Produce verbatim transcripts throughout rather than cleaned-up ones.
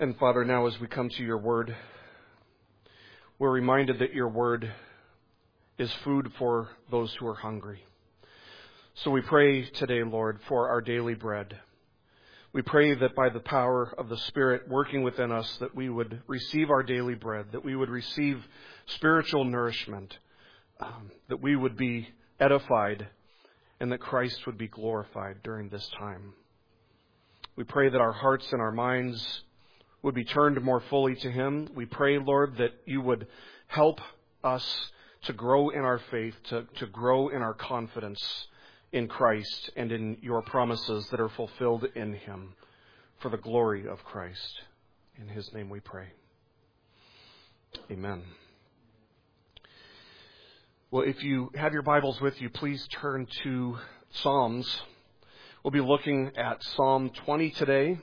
And Father, now as we come to your word, we're reminded that your word is food for those who are hungry. So we pray today, Lord, for our daily bread. We pray that by the power of the Spirit working within us, that we would receive our daily bread, that we would receive spiritual nourishment, um, that we would be edified, and that Christ would be glorified during this time. We pray that our hearts and our minds would be turned more fully to Him. We pray, Lord, that you would help us to grow in our faith, to, to grow in our confidence in Christ and in your promises that are fulfilled in Him for the glory of Christ. In His name we pray. Amen. Well, if you have your Bibles with you, please turn to Psalms. We'll be looking at Psalm twenty today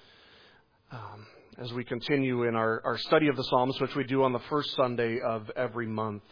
um, as we continue in our, our study of the Psalms, which we do on the first Sunday of every month.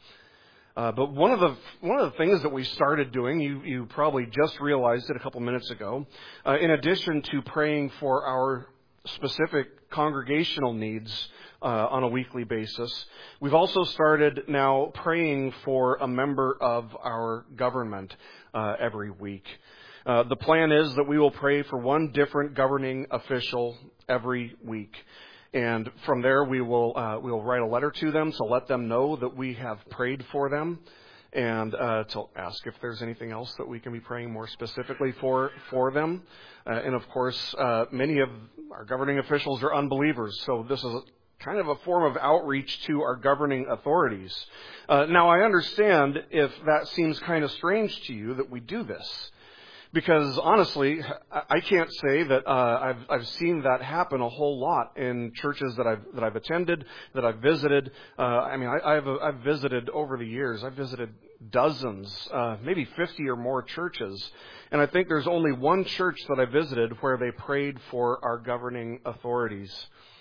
Uh, but one of the one of the things that we started doing, you, you probably just realized it a couple minutes ago, uh, in addition to praying for our specific congregational needs uh, on a weekly basis, we've also started now praying for a member of our government uh, every week. Uh, the plan is that we will pray for one different governing official every week. And from there, we will uh, we will write a letter to them to let them know that we have prayed for them, and uh, to ask if there's anything else that we can be praying more specifically for for them. Uh, and of course, uh, many of our governing officials are unbelievers, so this is kind of a form of outreach to our governing authorities. Uh, now, I understand if that seems kind of strange to you that we do this. Because honestly, I can't say that uh, I've I've seen that happen a whole lot in churches that I've that I've attended, that I've visited. Uh, I mean, I, I've I've visited over the years. I've visited dozens, uh, maybe fifty or more churches, and I think there's only one church that I visited where they prayed for our governing authorities.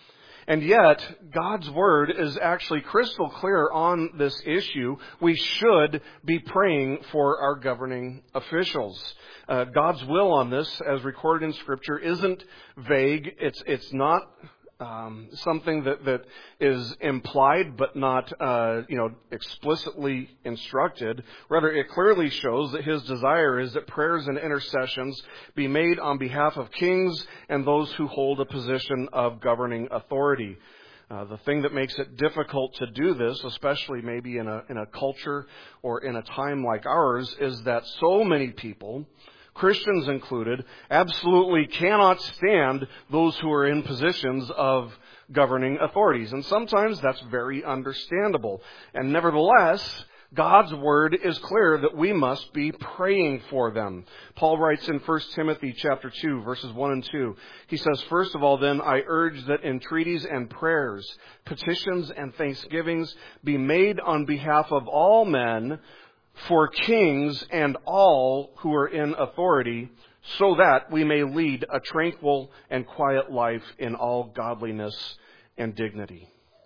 And yet, God's Word is actually crystal clear on this issue. We should be praying for our governing officials. Uh, God's will on this, as recorded in Scripture, isn't vague. It's it's not um, something that, that is implied but not uh, you know explicitly instructed. Rather, it clearly shows that His desire is that prayers and intercessions be made on behalf of kings and those who hold a position of governing authority. Uh, the thing that makes it difficult to do this, especially maybe in a in a culture or in a time like ours, is that so many people, Christians included, absolutely cannot stand those who are in positions of governing authorities. And sometimes that's very understandable. And nevertheless, God's Word is clear that we must be praying for them. Paul writes in First Timothy chapter two, verses one and two. He says, "First of all, then, I urge that entreaties and prayers, petitions and thanksgivings be made on behalf of all men, for kings and all who are in authority, so that we may lead a tranquil and quiet life in all godliness and dignity."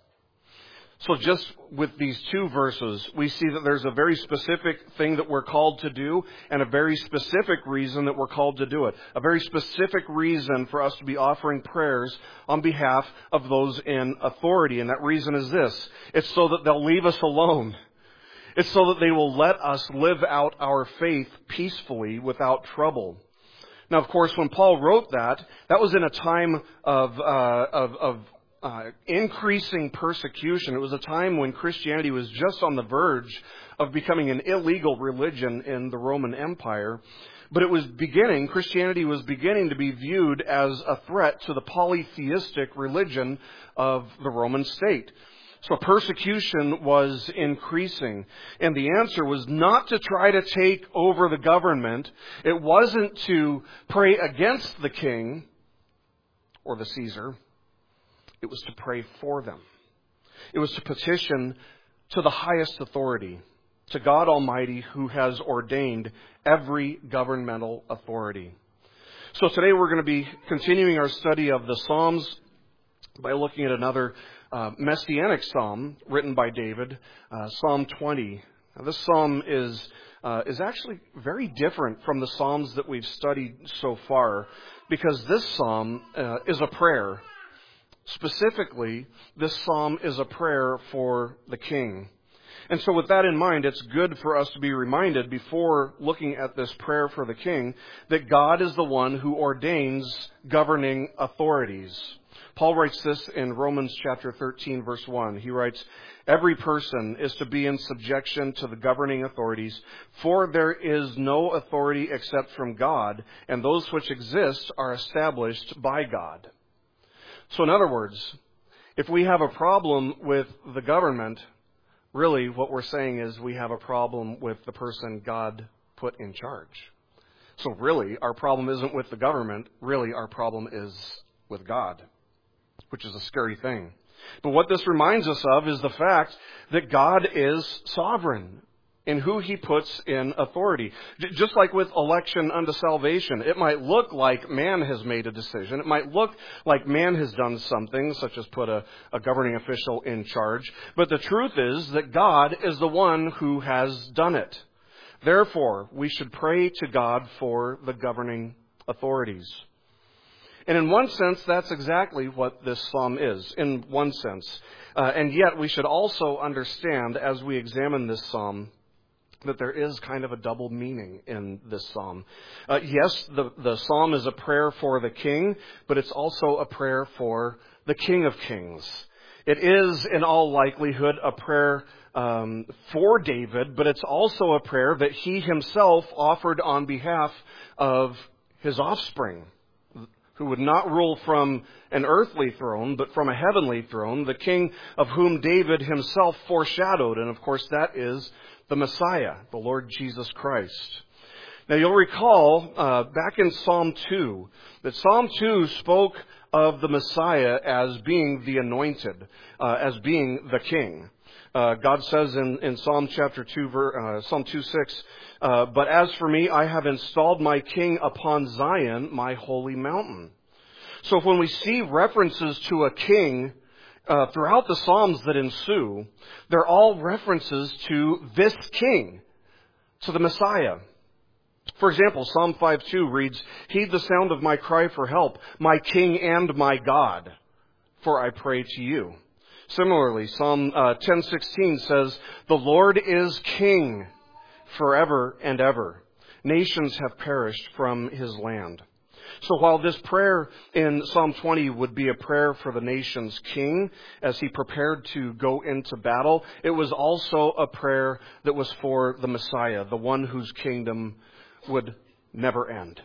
So just with these two verses, we see that there's a very specific thing that we're called to do and a very specific reason that we're called to do it. A very specific reason for us to be offering prayers on behalf of those in authority. And that reason is this. It's so that they'll leave us alone. It's so that they will let us live out our faith peacefully without trouble. Now, of course, when Paul wrote that, that was in a time of uh, of, of uh, increasing persecution. It was a time when Christianity was just on the verge of becoming an illegal religion in the Roman Empire. But it was beginning, Christianity was beginning to be viewed as a threat to the polytheistic religion of the Roman state. So persecution was increasing, and the answer was not to try to take over the government. It wasn't to pray against the king or the Caesar. It was to pray for them. It was to petition to the highest authority, to God Almighty, who has ordained every governmental authority. So today we're going to be continuing our study of the Psalms by looking at another Uh, messianic psalm written by David, uh, Psalm twenty. Now, this psalm is uh, is actually very different from the psalms that we've studied so far, because this psalm uh, is a prayer. Specifically, this psalm is a prayer for the king. And so with that in mind, it's good for us to be reminded before looking at this prayer for the king that God is the one who ordains governing authorities. Paul writes this in Romans chapter thirteen, verse one. He writes, "Every person is to be in subjection to the governing authorities, for there is no authority except from God, and those which exist are established by God." So in other words, if we have a problem with the government, really, what we're saying is we have a problem with the person God put in charge. So really, our problem isn't with the government. Really, our problem is with God, which is a scary thing. But what this reminds us of is the fact that God is sovereign in who He puts in authority. J- just like with election unto salvation, it might look like man has made a decision. It might look like man has done something, such as put a, a governing official in charge. But the truth is that God is the one who has done it. Therefore, we should pray to God for the governing authorities. And in one sense, that's exactly what this psalm is, in one sense. Uh, and yet, we should also understand, as we examine this psalm, that there is kind of a double meaning in this psalm. Uh, yes, the, the psalm is a prayer for the king, but it's also a prayer for the King of Kings. It is, in all likelihood, a prayer um, for David, but it's also a prayer that he himself offered on behalf of his offspring, who would not rule from an earthly throne, but from a heavenly throne, the king of whom David himself foreshadowed. And of course, that is the Messiah, the Lord Jesus Christ. Now, you'll recall uh, back in Psalm two, that Psalm two spoke of the Messiah as being the anointed, uh, as being the king. Uh, God says in, in Psalm chapter two, uh, Psalm two six, uh, "But as for me, I have installed my king upon Zion, my holy mountain." So when we see references to a king uh, throughout the Psalms that ensue, they're all references to this king, to the Messiah. For example, Psalm five two reads, "Heed the sound of my cry for help, my King and my God, for I pray to you." Similarly, Psalm uh, ten sixteen says, "The Lord is King forever and ever. Nations have perished from His land." So while this prayer in Psalm twenty would be a prayer for the nation's king as he prepared to go into battle, it was also a prayer that was for the Messiah, the one whose kingdom would never end.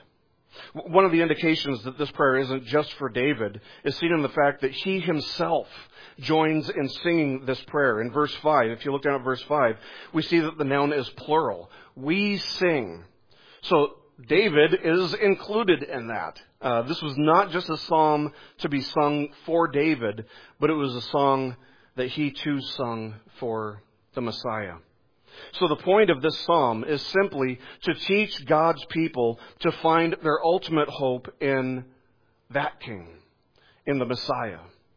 One of the indications that this prayer isn't just for David is seen in the fact that he himself joins in singing this prayer. In verse five, if you look down at verse five, we see that the noun is plural. We sing. So David is included in that. Uh, this was not just a psalm to be sung for David, but it was a song that he too sung for the Messiah. So the point of this psalm is simply to teach God's people to find their ultimate hope in that King, in the Messiah,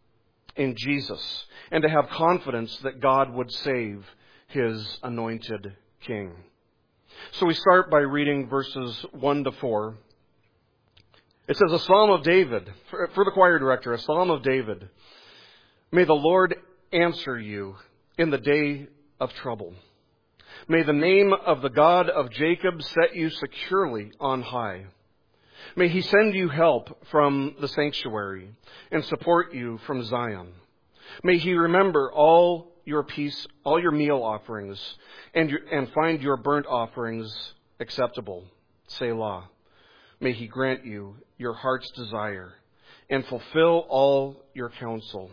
in Jesus, and to have confidence that God would save His anointed King. So we start by reading verses one to four. It says, "A psalm of David," for the choir director, "a psalm of David. May the Lord answer you in the day of trouble. May the name of the God of Jacob set you securely on high. May He send you help from the sanctuary and support you from Zion. May He remember all your peace, all your meal offerings, and your, and find your burnt offerings acceptable. Selah. May He grant you your heart's desire and fulfill all your counsel."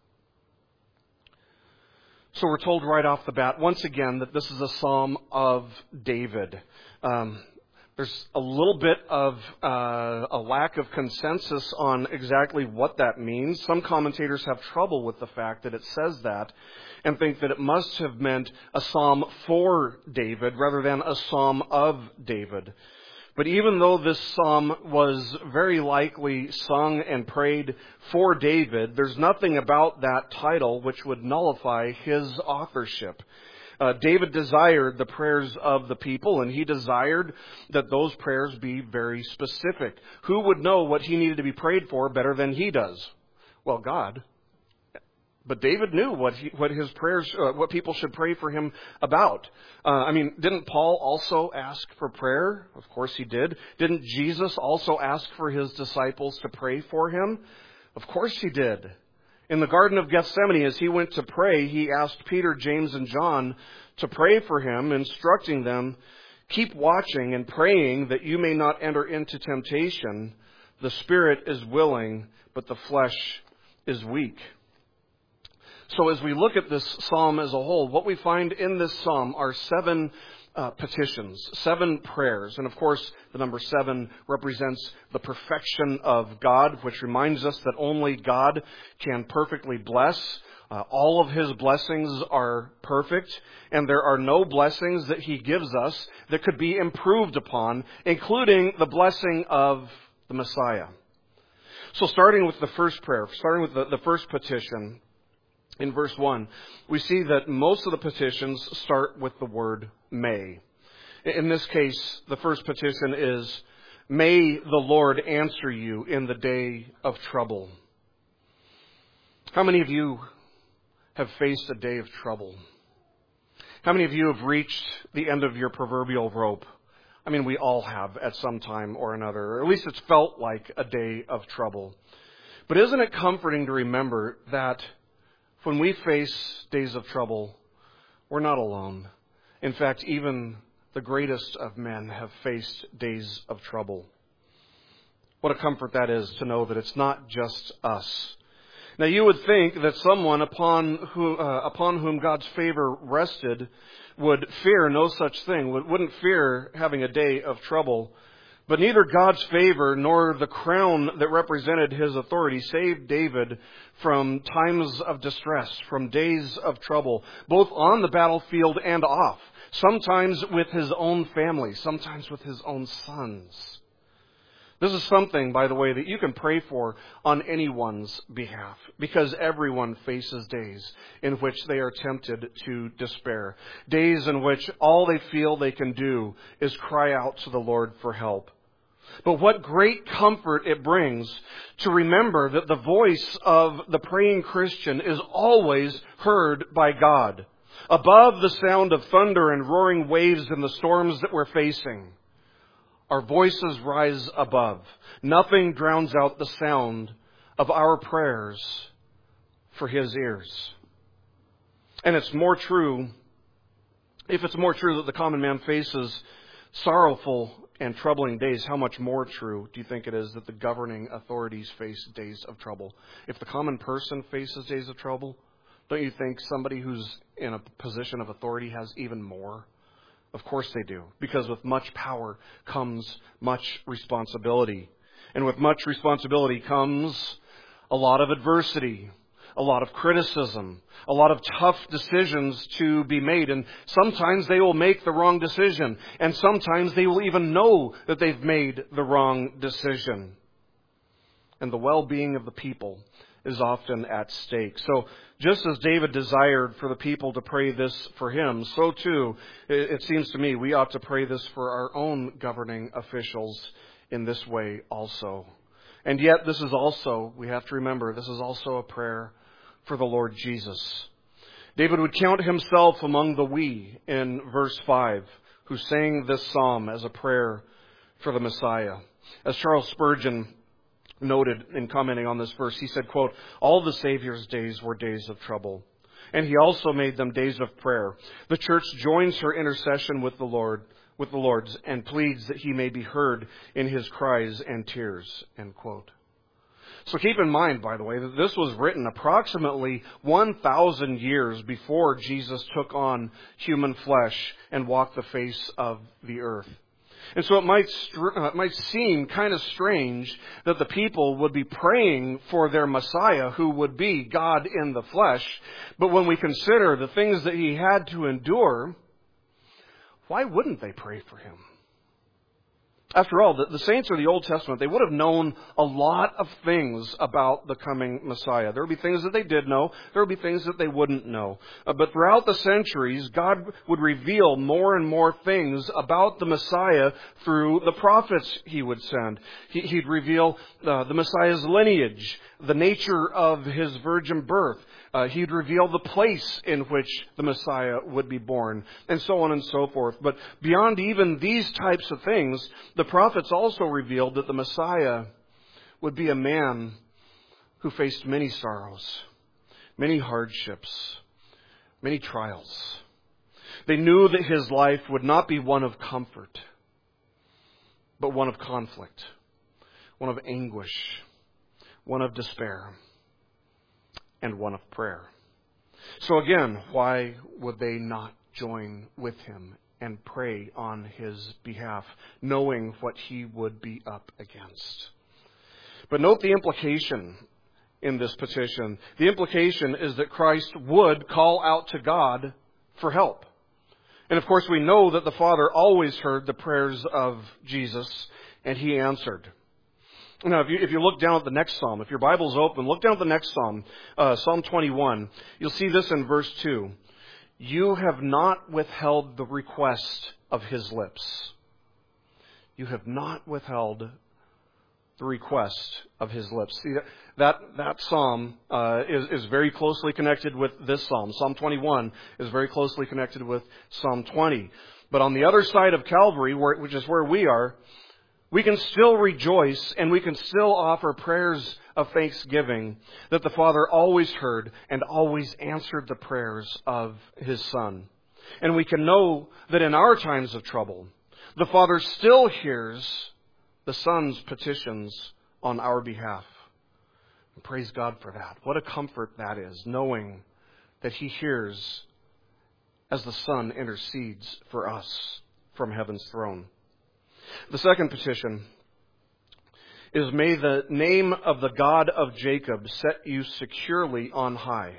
So we're told right off the bat, once again, that this is a psalm of David. Um, there's a little bit of uh, a lack of consensus on exactly what that means. Some commentators have trouble with the fact that it says that and think that it must have meant a psalm for David rather than a psalm of David. But even though this psalm was very likely sung and prayed for David, there's nothing about that title which would nullify his authorship. Uh, David desired the prayers of the people, and he desired that those prayers be very specific. Who would know what he needed to be prayed for better than he does? Well, God. But David knew what he, what his prayers, uh, what people should pray for him about. Uh, I mean, didn't Paul also ask for prayer? Of course he did. Didn't Jesus also ask for his disciples to pray for him? Of course he did. In the Garden of Gethsemane, as he went to pray, he asked Peter, James, and John to pray for him, instructing them, "Keep watching and praying that you may not enter into temptation. The spirit is willing, but the flesh is weak." So as we look at this psalm as a whole, what we find in this psalm are seven uh, petitions, seven prayers. And of course, the number seven represents the perfection of God, which reminds us that only God can perfectly bless. Uh, all of his blessings are perfect, and there are no blessings that he gives us that could be improved upon, including the blessing of the Messiah. So starting with the first prayer, starting with the, the first petition, in verse one, we see that most of the petitions start with the word may. In this case, the first petition is, "May the Lord answer you in the day of trouble." How many of you have faced a day of trouble? How many of you have reached the end of your proverbial rope? I mean, we all have at some time or another, or at least it's felt like a day of trouble. But isn't it comforting to remember that when we face days of trouble, we're not alone. In fact, even the greatest of men have faced days of trouble. What a comfort that is to know that it's not just us. Now, you would think that someone upon whom, uh, upon whom God's favor rested would fear no such thing, wouldn't fear having a day of trouble. But neither God's favor nor the crown that represented his authority saved David from times of distress, from days of trouble, both on the battlefield and off, sometimes with his own family, sometimes with his own sons. This is something, by the way, that you can pray for on anyone's behalf, because everyone faces days in which they are tempted to despair, days in which all they feel they can do is cry out to the Lord for help. But what great comfort it brings to remember that the voice of the praying Christian is always heard by God, above the sound of thunder and roaring waves and the storms that we're facing. Our voices rise above. Nothing drowns out the sound of our prayers for his ears. And it's more true, if it's more true that the common man faces sorrowful and troubling days, how much more true do you think it is that the governing authorities face days of trouble? If the common person faces days of trouble, don't you think somebody who's in a position of authority has even more? Of course they do, because with much power comes much responsibility. And with much responsibility comes a lot of adversity, a lot of criticism, a lot of tough decisions to be made. And sometimes they will make the wrong decision. And sometimes they will even know that they've made the wrong decision. And the well-being of the people is often at stake. So just as David desired for the people to pray this for him, so too, it seems to me, we ought to pray this for our own governing officials in this way also. And yet this is also, we have to remember, this is also a prayer for the Lord Jesus. David would count himself among the we in verse five, who sang this psalm as a prayer for the Messiah. As Charles Spurgeon noted in commenting on this verse, he said, quote, "All the Savior's days were days of trouble, and he also made them days of prayer. The church joins her intercession with the Lord, with the Lord's, and pleads that he may be heard in his cries and tears," end quote. So keep in mind, by the way, that this was written approximately one thousand years before Jesus took on human flesh and walked the face of the earth. And so it might uh, it might seem kind of strange that the people would be praying for their Messiah, who would be God in the flesh. But when we consider the things that he had to endure, why wouldn't they pray for him? After all, the, the saints of the Old Testament, they would have known a lot of things about the coming Messiah. There would be things that they did know. There would be things that they wouldn't know. Uh, but throughout the centuries, God would reveal more and more things about the Messiah through the prophets He would send. He, he'd reveal uh, the Messiah's lineage, the nature of His virgin birth. Uh, he'd reveal the place in which the Messiah would be born, and so on and so forth. But beyond even these types of things, the prophets also revealed that the Messiah would be a man who faced many sorrows, many hardships, many trials. They knew that His life would not be one of comfort, but one of conflict, one of anguish, one of despair, and one of prayer. So again, why would they not join with Him and pray on His behalf, knowing what He would be up against? But note the implication in this petition. The implication is that Christ would call out to God for help. And of course, we know that the Father always heard the prayers of Jesus, and He answered. Now, if you, if you look down at the next psalm, if your Bible's open, look down at the next psalm, uh, Psalm twenty-one. You'll see this in verse two. You have not withheld the request of His lips. You have not withheld the request of His lips. See, that, that psalm uh, is, is very closely connected with this psalm. Psalm twenty-one is very closely connected with Psalm twenty. But on the other side of Calvary, where, which is where we are, we can still rejoice and we can still offer prayers of thanksgiving that the Father always heard and always answered the prayers of His Son. And we can know that in our times of trouble, the Father still hears the Son's petitions on our behalf. And praise God for that. What a comfort that is, knowing that He hears as the Son intercedes for us from heaven's throne. The second petition is, may the name of the God of Jacob set you securely on high.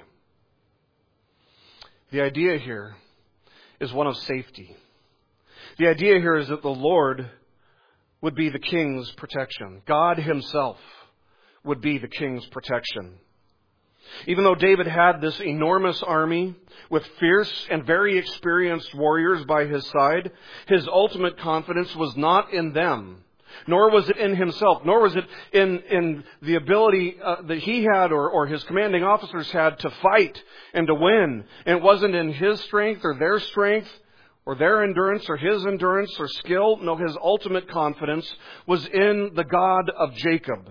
The idea here is one of safety. The idea here is that the Lord would be the king's protection. God Himself would be the king's protection. Even though David had this enormous army with fierce and very experienced warriors by his side, his ultimate confidence was not in them, nor was it in himself, nor was it in, in the ability uh, that he had or, or his commanding officers had to fight and to win. And it wasn't in his strength or their strength or their endurance or his endurance or skill. No, his ultimate confidence was in the God of Jacob.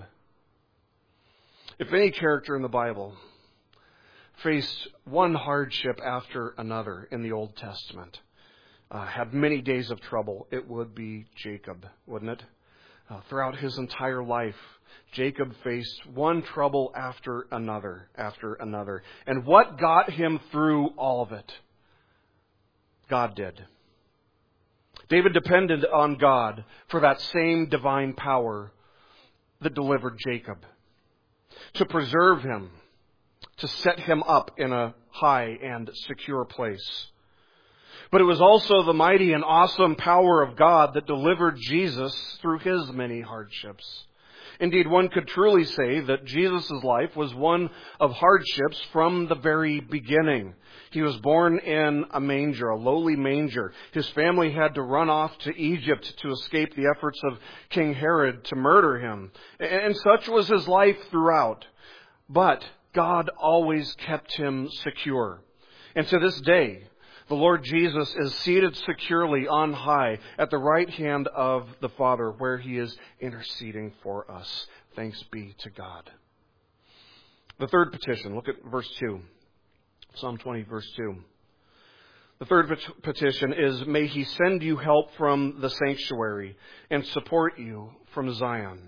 If any character in the Bible faced one hardship after another in the Old Testament, uh, had many days of trouble, it would be Jacob, wouldn't it? Uh, throughout his entire life, Jacob faced one trouble after another, after another. And what got him through all of it? God did. David depended on God for that same divine power that delivered Jacob, to preserve him, to set him up in a high and secure place. But it was also the mighty and awesome power of God that delivered Jesus through His many hardships. Indeed, one could truly say that Jesus' life was one of hardships from the very beginning. He was born in a manger, a lowly manger. His family had to run off to Egypt to escape the efforts of King Herod to murder him. And such was his life throughout. But God always kept him secure. And to this day, the Lord Jesus is seated securely on high at the right hand of the Father, where He is interceding for us. Thanks be to God. The third petition, look at verse two. Psalm twenty, verse two. The third petition is, may He send you help from the sanctuary and support you from Zion.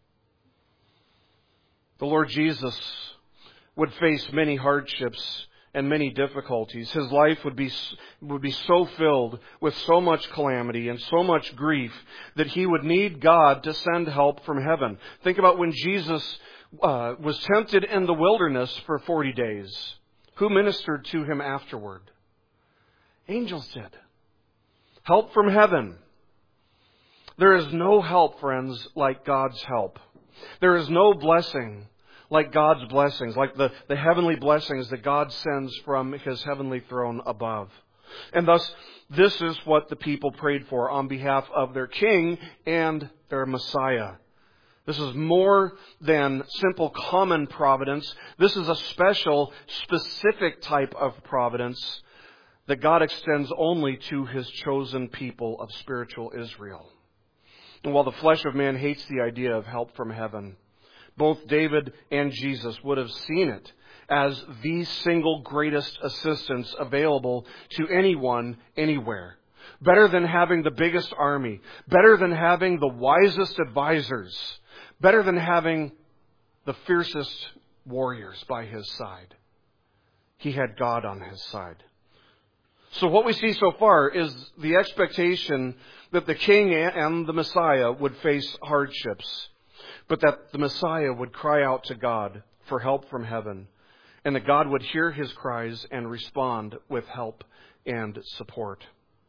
The Lord Jesus would face many hardships and many difficulties. His life would be would be so filled with so much calamity and so much grief that He would need God to send help from heaven. Think about when Jesus uh, was tempted in the wilderness for forty days. Who ministered to Him afterward? Angels did. Help from heaven. There is no help, friends, like God's help. There is no blessing like God's blessings, like the, the heavenly blessings that God sends from His heavenly throne above. And thus, this is what the people prayed for on behalf of their king and their Messiah. This is more than simple common providence. This is a special, specific type of providence that God extends only to His chosen people of spiritual Israel. And while the flesh of man hates the idea of help from heaven, both David and Jesus would have seen it as the single greatest assistance available to anyone, anywhere. Better than having the biggest army. Better than having the wisest advisors. Better than having the fiercest warriors by His side. He had God on His side. So what we see so far is the expectation that the King and the Messiah would face hardships, but that the Messiah would cry out to God for help from heaven, and that God would hear his cries and respond with help and support.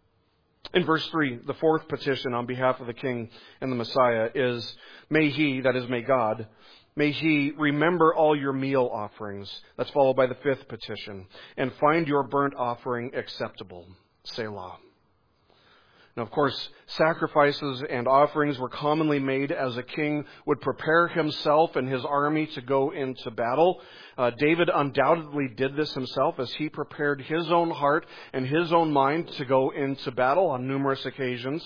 In verse three, the fourth petition on behalf of the King and the Messiah is, may He, that is, may God, may He remember all your meal offerings. That's followed by the fifth petition. And find your burnt offering acceptable. Selah. Now, of course, sacrifices and offerings were commonly made as a king would prepare himself and his army to go into battle. Uh, David undoubtedly did this himself as he prepared his own heart and his own mind to go into battle on numerous occasions.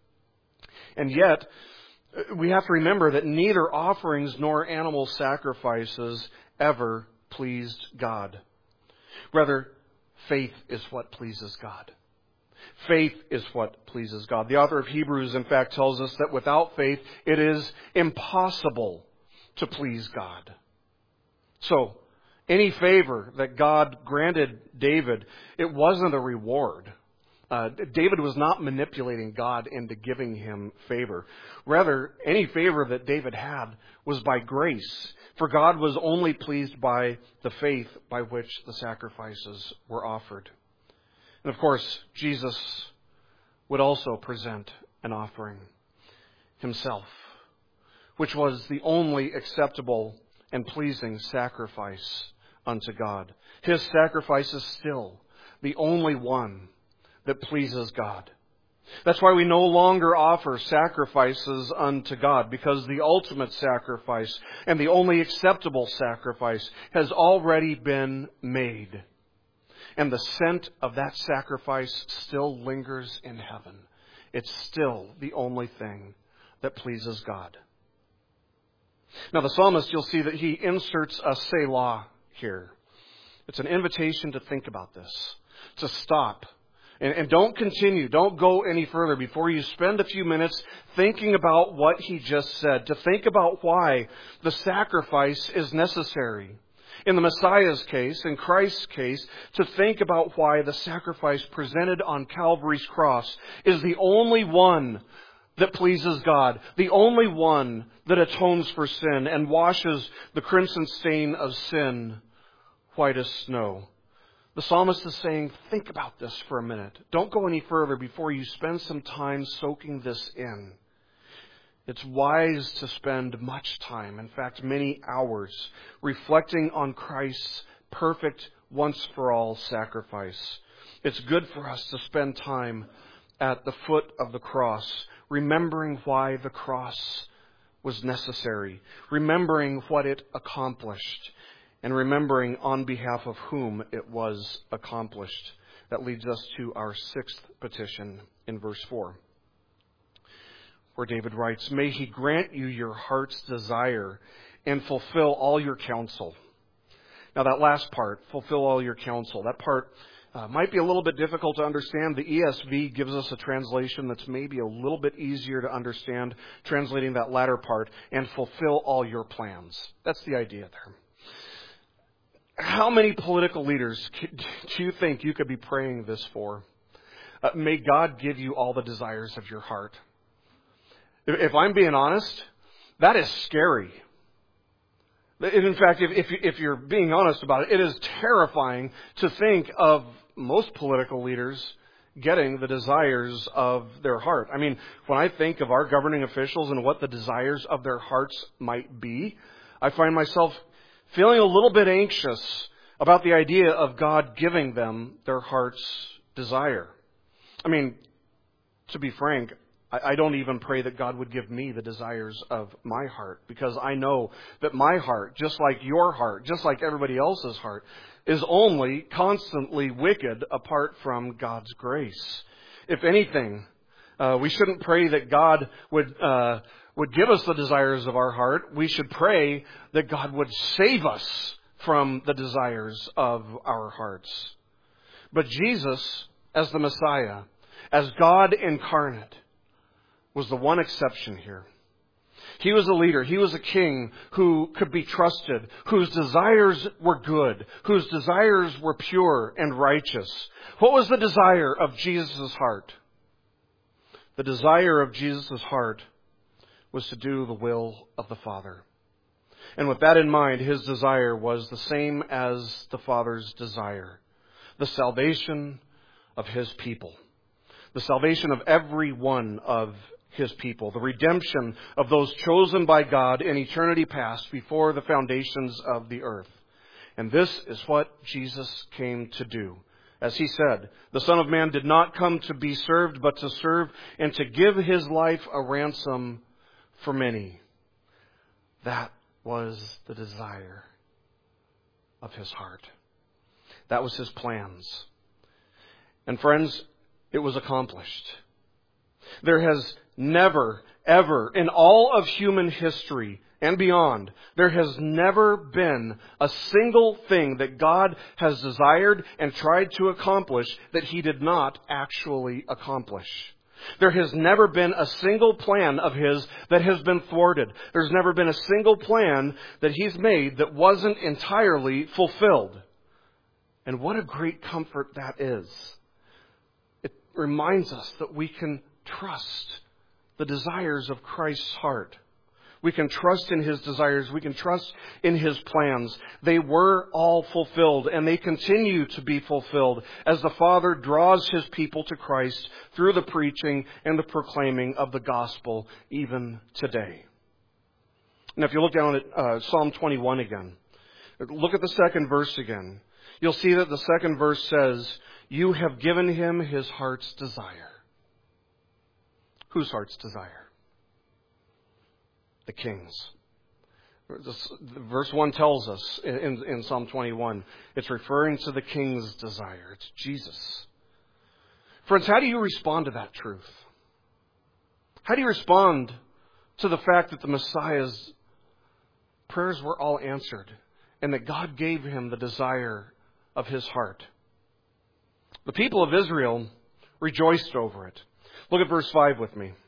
And yet, we have to remember that neither offerings nor animal sacrifices ever pleased God. Rather, faith is what pleases God. Faith is what pleases God. The author of Hebrews, in fact, tells us that without faith, it is impossible to please God. So, any favor that God granted David, it wasn't a reward. Uh, David was not manipulating God into giving him favor. Rather, any favor that David had was by grace, for God was only pleased by the faith by which the sacrifices were offered. And of course, Jesus would also present an offering himself, which was the only acceptable and pleasing sacrifice unto God. His sacrifice is still the only one that pleases God. That's why we no longer offer sacrifices unto God, because the ultimate sacrifice and the only acceptable sacrifice has already been made. And the scent of that sacrifice still lingers in heaven. It's still the only thing that pleases God. Now the psalmist, you'll see that he inserts a Selah here. It's an invitation to think about this, to stop. And, and don't continue, don't go any further before you spend a few minutes thinking about what he just said, to think about why the sacrifice is necessary. In the Messiah's case, in Christ's case, to think about why the sacrifice presented on Calvary's cross is the only one that pleases God, the only one that atones for sin and washes the crimson stain of sin white as snow. The psalmist is saying, think about this for a minute. Don't go any further before you spend some time soaking this in. It's wise to spend much time, in fact, many hours, reflecting on Christ's perfect, once-for-all sacrifice. It's good for us to spend time at the foot of the cross, remembering why the cross was necessary, remembering what it accomplished, and remembering on behalf of whom it was accomplished. That leads us to our sixth petition in verse four. Where David writes, may He grant you your heart's desire and fulfill all your counsel. Now that last part, fulfill all your counsel, that part uh, might be a little bit difficult to understand. The E S V gives us a translation that's maybe a little bit easier to understand, translating that latter part, and fulfill all your plans. That's the idea there. How many political leaders do you think you could be praying this for? Uh, may God give you all the desires of your heart. If I'm being honest, that is scary. In fact, if, if you're being honest about it, it is terrifying to think of most political leaders getting the desires of their heart. I mean, when I think of our governing officials and what the desires of their hearts might be, I find myself feeling a little bit anxious about the idea of God giving them their heart's desire. I mean, to be frank, I don't even pray that God would give me the desires of my heart, because I know that my heart, just like your heart, just like everybody else's heart, is only constantly wicked apart from God's grace. If anything, uh, we shouldn't pray that God would uh, would give us the desires of our heart. We should pray that God would save us from the desires of our hearts. But Jesus, as the Messiah, as God incarnate, was the one exception here. He was a leader. He was a king who could be trusted, whose desires were good, whose desires were pure and righteous. What was the desire of Jesus' heart? The desire of Jesus' heart was to do the will of the Father. And with that in mind, his desire was the same as the Father's desire: the salvation of his people, the salvation of every one of his people, the redemption of those chosen by God in eternity past before the foundations of the earth. And this is what Jesus came to do. As he said, the Son of Man did not come to be served, but to serve and to give his life a ransom for many. That was the desire of his heart. That was his plans. And friends, it was accomplished. There has never, ever, in all of human history and beyond, there has never been a single thing that God has desired and tried to accomplish that he did not actually accomplish. There has never been a single plan of his that has been thwarted. There's never been a single plan that he's made that wasn't entirely fulfilled. And what a great comfort that is. It reminds us that we can trust the desires of Christ's heart. We can trust in his desires. We can trust in his plans. They were all fulfilled, and they continue to be fulfilled as the Father draws his people to Christ through the preaching and the proclaiming of the gospel even today. Now, if you look down at uh, Psalm twenty-one again, look at the second verse again. You'll see that the second verse says, "You have given him his heart's desire." Whose heart's desire? The king's. Verse one tells us in, in Psalm twenty-one, it's referring to the king's desire. It's Jesus. Friends, how do you respond to that truth? How do you respond to the fact that the Messiah's prayers were all answered and that God gave him the desire of his heart? The people of Israel rejoiced over it. Look at verse five with me.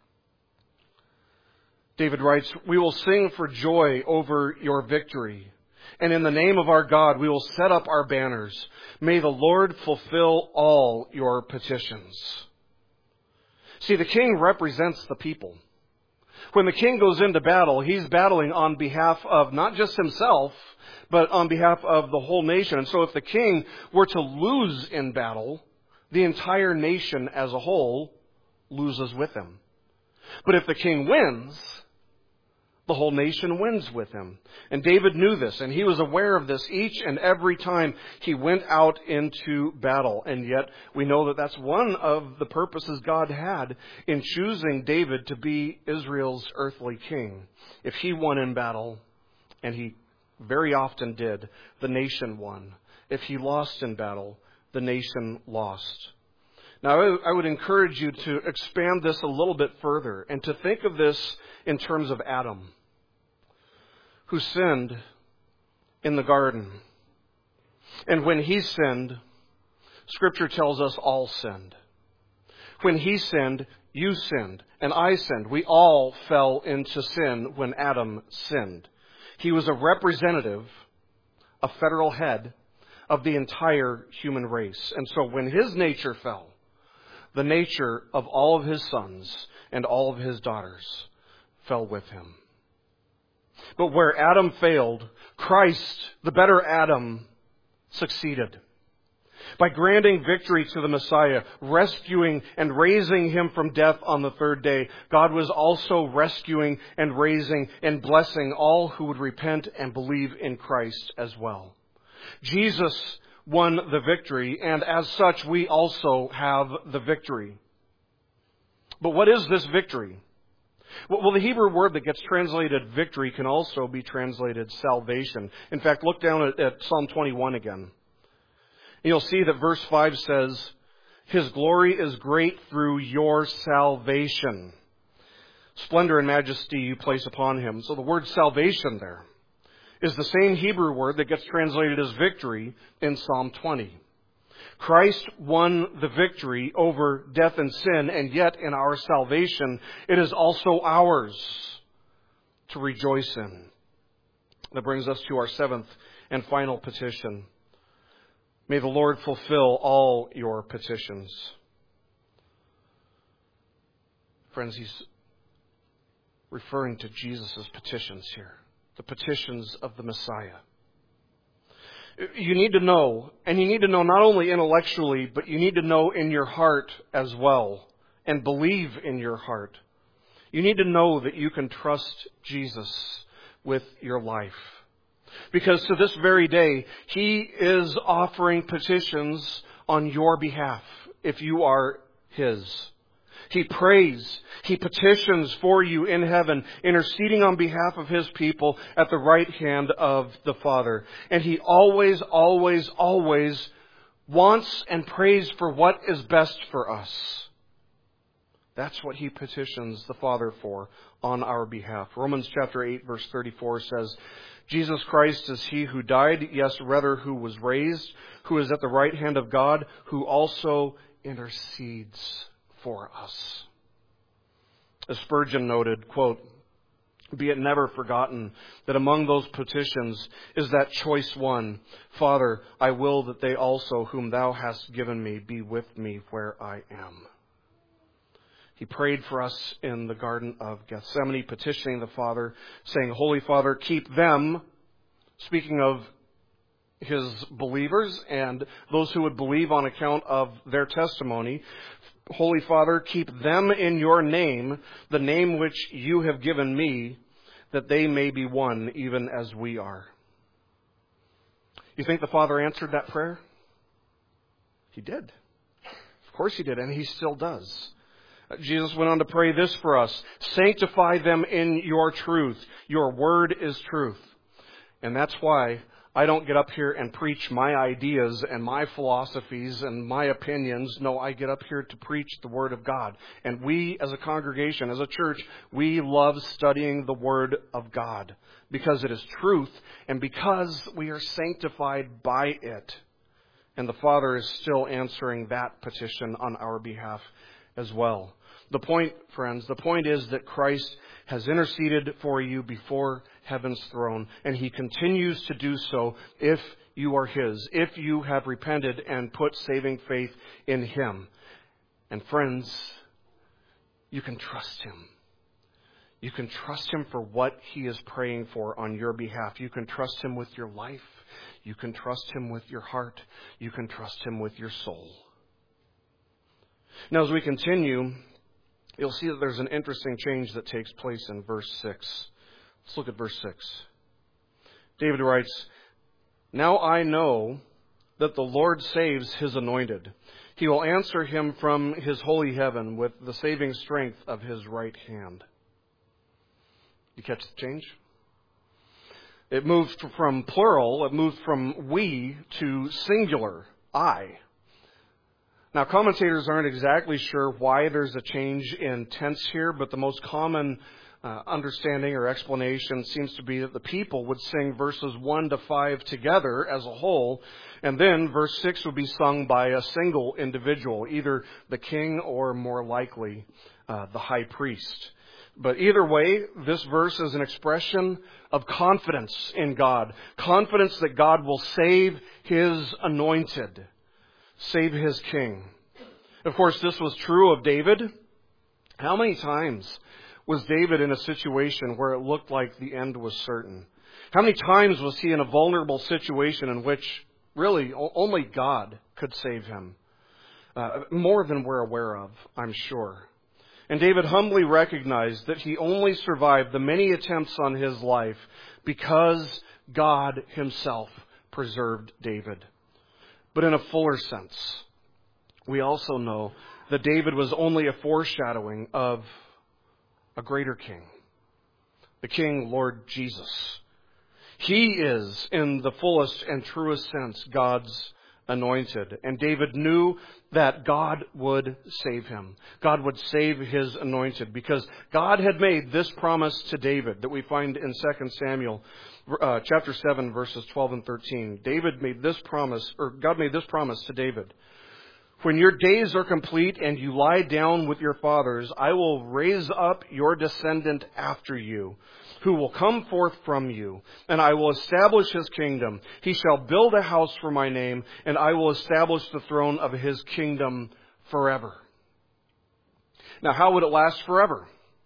David writes, "We will sing for joy over your victory, and in the name of our God we will set up our banners. May the Lord fulfill all your petitions." See, the king represents the people. When the king goes into battle, he's battling on behalf of not just himself, but on behalf of the whole nation. And so if the king were to lose in battle, the entire nation as a whole loses with him. But if the king wins, the whole nation wins with him. And David knew this, and he was aware of this each and every time he went out into battle. And yet we know that that's one of the purposes God had in choosing David to be Israel's earthly king. If he won in battle, and he very often did, the nation won. If he lost in battle, the nation lost. Now, I would encourage you to expand this a little bit further and to think of this in terms of Adam, who sinned in the garden. And when he sinned, Scripture tells us all sinned. When he sinned, you sinned, and I sinned. We all fell into sin when Adam sinned. He was a representative, a federal head of the entire human race. And so when his nature fell, the nature of all of his sons and all of his daughters fell with him. But where Adam failed, Christ, the better Adam, succeeded. By granting victory to the Messiah, rescuing and raising him from death on the third day, God was also rescuing and raising and blessing all who would repent and believe in Christ as well. Jesus won the victory, and as such, we also have the victory. But what is this victory? Well, the Hebrew word that gets translated victory can also be translated salvation. In fact, look down at, at Psalm twenty-one again. You'll see that verse five says, His glory is great through your salvation. Splendor and majesty you place upon him. So the word salvation there is the same Hebrew word that gets translated as victory in Psalm twenty. Christ won the victory over death and sin, and yet in our salvation, it is also ours to rejoice in. That brings us to our seventh and final petition. May the Lord fulfill all your petitions. Friends, he's referring to Jesus' petitions here, the petitions of the Messiah. You need to know, and you need to know not only intellectually, but you need to know in your heart as well, and believe in your heart. You need to know that you can trust Jesus with your life. Because to this very day, He is offering petitions on your behalf if you are His. He prays, He petitions for you in heaven, interceding on behalf of His people at the right hand of the Father. And He always, always, always wants and prays for what is best for us. That's what He petitions the Father for on our behalf. Romans chapter eight, verse thirty-four says, Jesus Christ is He who died, yes, rather who was raised, who is at the right hand of God, who also intercedes for us. As Spurgeon noted, quote, be it never forgotten that among those petitions is that choice one, Father, I will that they also whom thou hast given me be with me where I am. He prayed for us in the Garden of Gethsemane, petitioning the Father, saying, Holy Father, keep them, speaking of His believers and those who would believe on account of their testimony, Holy Father, keep them in your name, the name which you have given me, that they may be one, even as we are. You think the Father answered that prayer? He did. Of course He did, and He still does. Jesus went on to pray this for us. Sanctify them in your truth. Your word is truth. And that's why I don't get up here and preach my ideas and my philosophies and my opinions. No, I get up here to preach the Word of God. And we as a congregation, as a church, we love studying the Word of God because it is truth and because we are sanctified by it. And the Father is still answering that petition on our behalf as well. The point, friends, the point is that Christ has interceded for you before heaven's throne, and He continues to do so if you are His, if you have repented and put saving faith in Him. And friends, you can trust Him. You can trust Him for what He is praying for on your behalf. You can trust Him with your life. You can trust Him with your heart. You can trust Him with your soul. Now, as we continue, you'll see that there's an interesting change that takes place in verse six. Let's look at verse six. David writes, Now I know that the Lord saves His anointed. He will answer him from His holy heaven with the saving strength of His right hand. You catch the change? It moved from plural, it moved from we to singular, I. Now, commentators aren't exactly sure why there's a change in tense here, but the most common uh, understanding or explanation seems to be that the people would sing verses one to five together as a whole, and then verse six would be sung by a single individual, either the king or, more likely, uh, the high priest. But either way, this verse is an expression of confidence in God, confidence that God will save His anointed, save His king. Of course, this was true of David. How many times was David in a situation where it looked like the end was certain? How many times was he in a vulnerable situation in which Really, only God could save him. Uh, more than we're aware of, I'm sure. And David humbly recognized that he only survived the many attempts on his life because God himself preserved David. But in a fuller sense, we also know that David was only a foreshadowing of a greater king, the King, Lord Jesus. He is, in the fullest and truest sense, God's anointed. And David knew that God would save him. God would save his anointed, because God had made this promise to David that we find in Second Samuel uh, chapter seven, verses twelve and thirteen. David made this promise, or God made this promise to David. When your days are complete and you lie down with your fathers, I will raise up your descendant after you, who will come forth from you, and I will establish his kingdom. He shall build a house for my name, and I will establish the throne of his kingdom forever. Now, how would it last forever?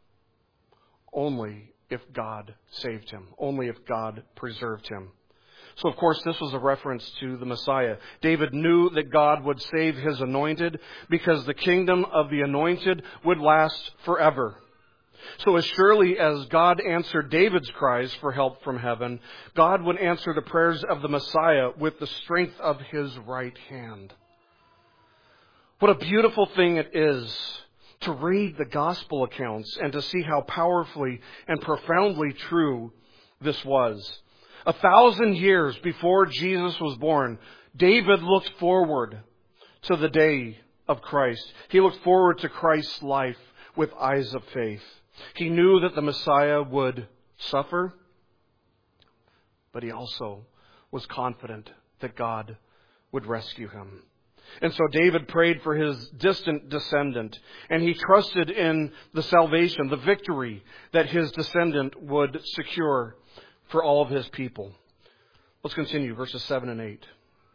Only if God saved him. Only if God preserved him. So, of course, this was a reference to the Messiah. David knew that God would save his anointed because the kingdom of the anointed would last forever. So as surely as God answered David's cries for help from heaven, God would answer the prayers of the Messiah with the strength of his right hand. What a beautiful thing it is to read the gospel accounts and to see how powerfully and profoundly true this was. A thousand years before Jesus was born, David looked forward to the day of Christ. He looked forward to Christ's life with eyes of faith. He knew that the Messiah would suffer, but he also was confident that God would rescue him. And so David prayed for his distant descendant, and he trusted in the salvation, the victory that his descendant would secure for all of his people. Let's continue, verses seven and eight.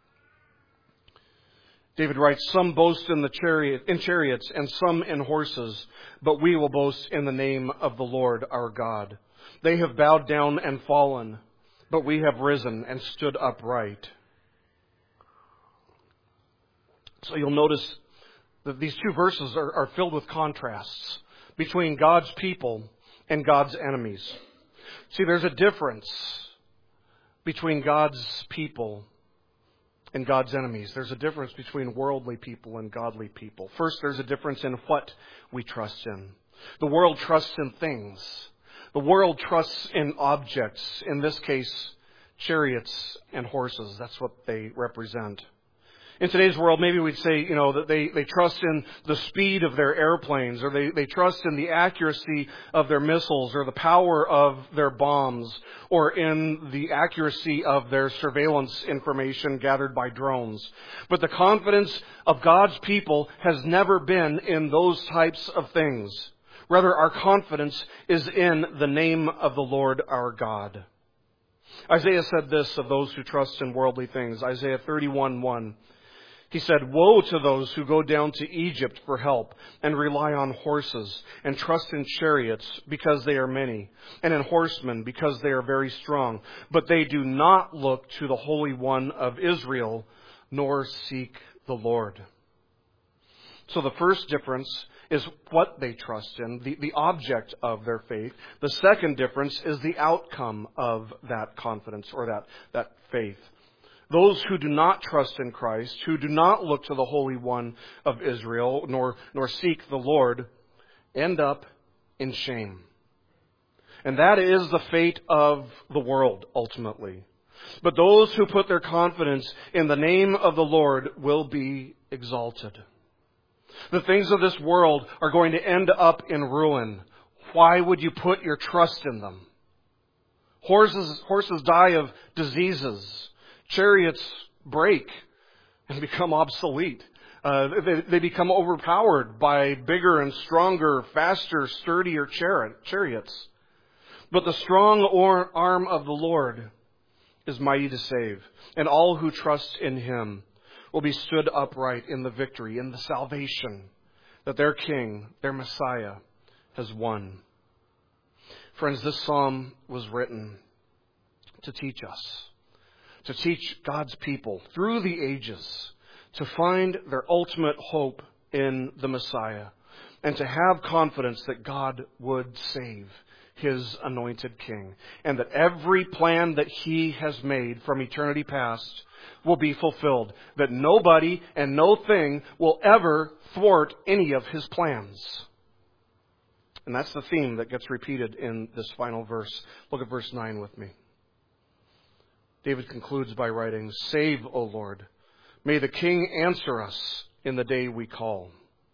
David writes, some boast in the chariot, in chariots and some in horses, but we will boast in the name of the Lord our God. They have bowed down and fallen, but we have risen and stood upright. So you'll notice that these two verses are, are filled with contrasts between God's people and God's enemies. See, there's a difference between God's people and God's enemies. There's a difference between worldly people and godly people. First, there's a difference in what we trust in. The world trusts in things. The world trusts in objects. In this case, chariots and horses. That's what they represent. In today's world, maybe we'd say, you know, that they, they trust in the speed of their airplanes, or they, they trust in the accuracy of their missiles, or the power of their bombs, or in the accuracy of their surveillance information gathered by drones. But the confidence of God's people has never been in those types of things. Rather, our confidence is in the name of the Lord our God. Isaiah said this of those who trust in worldly things. Isaiah thirty-one one. He said, woe to those who go down to Egypt for help and rely on horses and trust in chariots because they are many and in horsemen because they are very strong. But they do not look to the Holy One of Israel nor seek the Lord. So the first difference is what they trust in, the, the object of their faith. The second difference is the outcome of that confidence or that, that faith. Those who do not trust in Christ, who do not look to the Holy One of Israel, nor, nor seek the Lord, end up in shame. And that is the fate of the world, ultimately. But those who put their confidence in the name of the Lord will be exalted. The things of this world are going to end up in ruin. Why would you put your trust in them? Horses, horses die of diseases. Chariots break and become obsolete. Uh, they, they become overpowered by bigger and stronger, faster, sturdier chariots. But the strong arm of the Lord is mighty to save, and all who trust in Him will be stood upright in the victory, in the salvation that their King, their Messiah, has won. Friends, this psalm was written to teach us. to teach God's people through the ages to find their ultimate hope in the Messiah and to have confidence that God would save His anointed King, and that every plan that He has made from eternity past will be fulfilled, that nobody and no thing will ever thwart any of His plans. And that's the theme that gets repeated in this final verse. Look at verse nine with me. David concludes by writing, "Save, O Lord. May the King answer us in the day we call."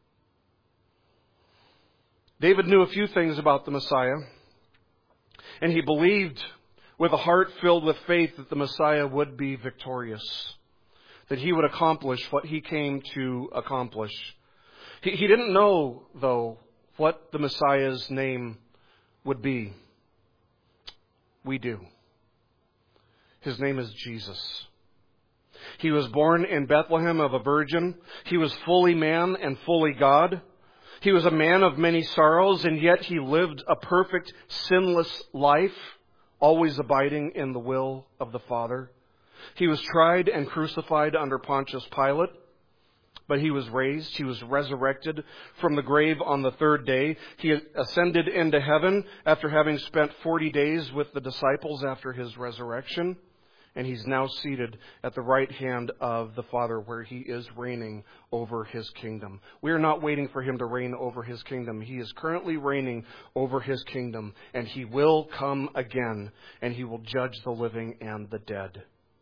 David knew a few things about the Messiah, and he believed with a heart filled with faith that the Messiah would be victorious, that He would accomplish what He came to accomplish. He, he didn't know, though, what the Messiah's name would be. We do. His name is Jesus. He was born in Bethlehem of a virgin. He was fully man and fully God. He was a man of many sorrows, and yet He lived a perfect, sinless life, always abiding in the will of the Father. He was tried and crucified under Pontius Pilate, but He was raised. He was resurrected from the grave on the third day. He ascended into heaven after having spent forty days with the disciples after His resurrection. And He's now seated at the right hand of the Father, where He is reigning over His kingdom. We are not waiting for Him to reign over His kingdom. He is currently reigning over His kingdom, and He will come again, and He will judge the living and the dead.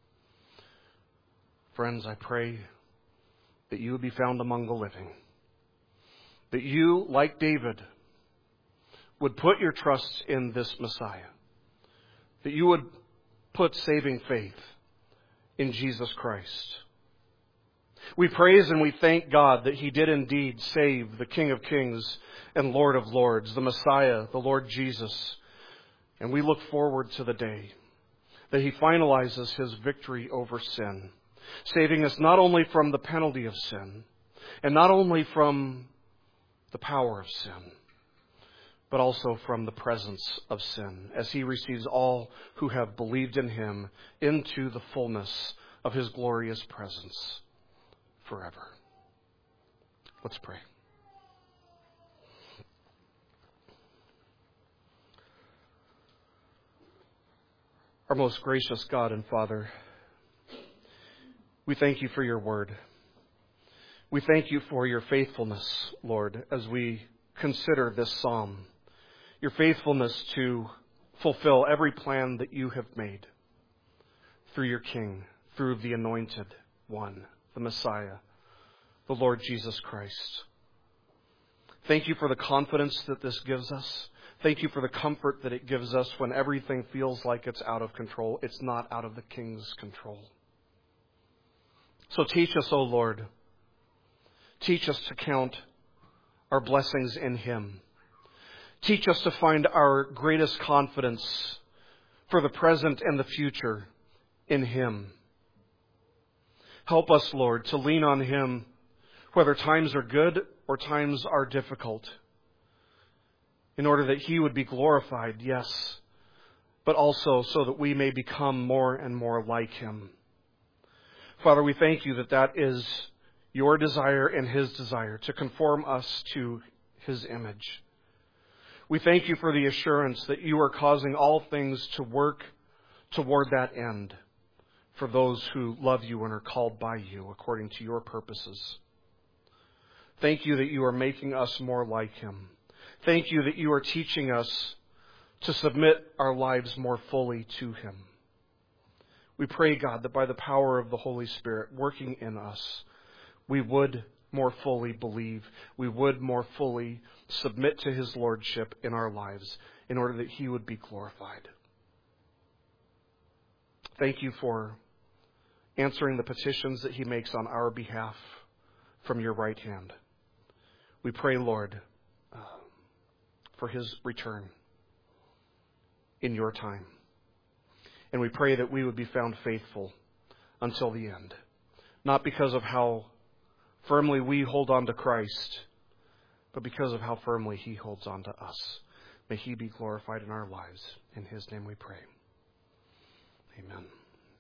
Friends, I pray that you would be found among the living, that you, like David, would put your trust in this Messiah, that you would put saving faith in Jesus Christ. We praise and we thank God that He did indeed save the King of Kings and Lord of Lords, the Messiah, the Lord Jesus. And we look forward to the day that He finalizes His victory over sin, saving us not only from the penalty of sin and not only from the power of sin, but also from the presence of sin, as He receives all who have believed in Him into the fullness of His glorious presence forever. Let's pray. Our most gracious God and Father, we thank You for Your word. We thank You for Your faithfulness, Lord, as we consider this psalm. Your faithfulness to fulfill every plan that You have made through Your King, through the Anointed One, the Messiah, the Lord Jesus Christ. Thank You for the confidence that this gives us. Thank You for the comfort that it gives us when everything feels like it's out of control. It's not out of the King's control. So teach us, O Lord. Teach us to count our blessings in Him. Teach us to find our greatest confidence for the present and the future in Him. Help us, Lord, to lean on Him whether times are good or times are difficult, in order that He would be glorified, yes, but also so that we may become more and more like Him. Father, we thank You that that is Your desire and His desire, to conform us to His image. We thank You for the assurance that You are causing all things to work toward that end for those who love You and are called by You according to Your purposes. Thank You that You are making us more like Him. Thank You that You are teaching us to submit our lives more fully to Him. We pray, God, that by the power of the Holy Spirit working in us, we would more fully believe, we would more fully submit to His lordship in our lives in order that He would be glorified. Thank You for answering the petitions that He makes on our behalf from Your right hand. We pray, Lord, uh, for His return in Your time. And we pray that we would be found faithful until the end, not because of how firmly we hold on to Christ, but because of how firmly He holds on to us. May He be glorified in our lives. In His name we pray. Amen.